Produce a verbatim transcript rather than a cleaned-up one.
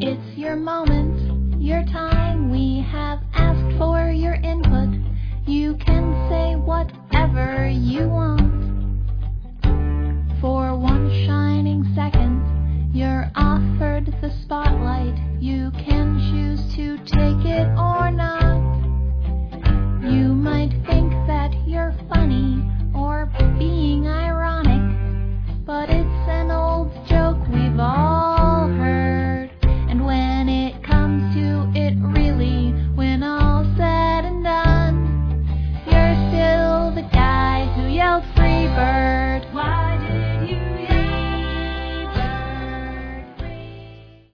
It's your moment, your time. We have asked for your input. You can say whatever you want.